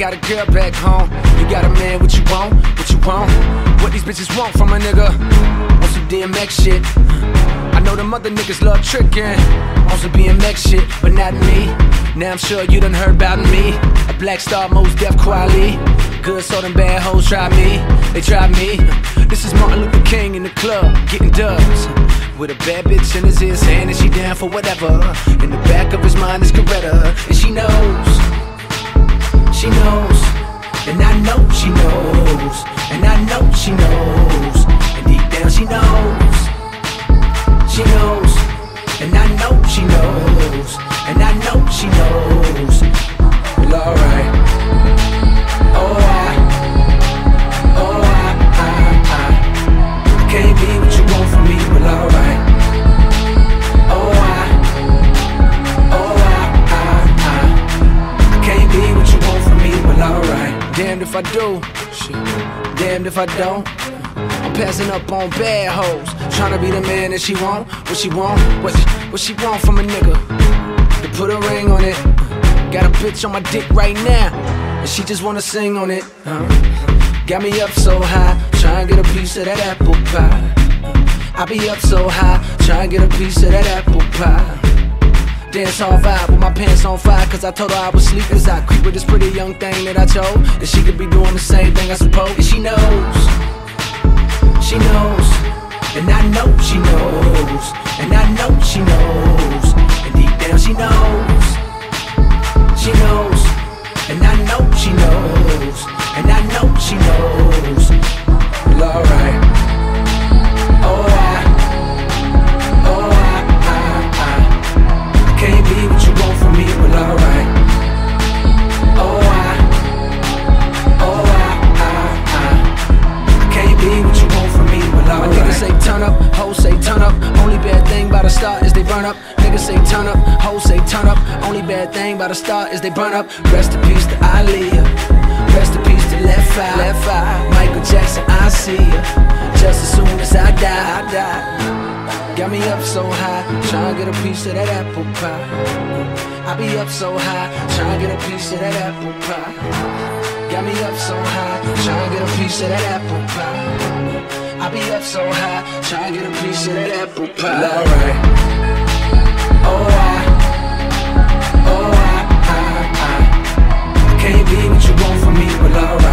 got a girl back home. You got a man, what you want? What you want? What these bitches want from a nigga? Want some DMX shit. I know them other niggas love tricking on some BMX shit, but not me. Now I'm sure you done heard about me. A black star, Mos Def quality. Good, so them bad hoes try me. They try me. This is Martin Luther King in the club, getting dubs. With a bad bitch in his ear saying that she down for whatever. In the back of his mind is Coretta. And she knows. She knows. And I know she knows. And I know she knows. And deep down she knows. She knows. And I know she knows. And I know she knows. Well, alright. Oh, I can't be what you want from me. Well, alright. Oh, I can't be what you want from me. Well, alright. Damned if I do. Shit. Damned if I don't. I'm passing up on bad hoes, tryna be the man that she want. What she want? What she want from a nigga? To put a ring on it. Got a bitch on my dick right now, and she just wanna sing on it. Got me up so high, tryna get a piece of that apple pie. I be up so high, tryna get a piece of that apple pie. Dance all vibe with my pants on fire, cause I told her I was sleep as I creep with this pretty young thing that I chose. And she could be doing the same thing I suppose. And she knows. She knows, and I know she knows, and I know she knows, and deep down she knows. She knows, and I know she knows, and I know she knows. Well, alright. Oh, I can't be what you want from me. Well, alright. Oh, I can't be what you want from me. My niggas say turn up, hoes say turn up. Only bad thing about a star is they burn up. Niggas say turn up, hoes say turn up. Only bad thing about a star is they burn up. Rest in peace to Aaliyah. Rest in peace to Left Eye. Michael Jackson, I see ya. Just as soon as I die. Got me up so high, tryna get a piece of that apple pie. I be up so high, tryna get a piece of that apple pie. Got me up so high, tryna get a piece of that apple pie. I be up so high, tryna get a piece of that apple pie. Well, alright. Oh, I can't be what you want from me. Well, alright.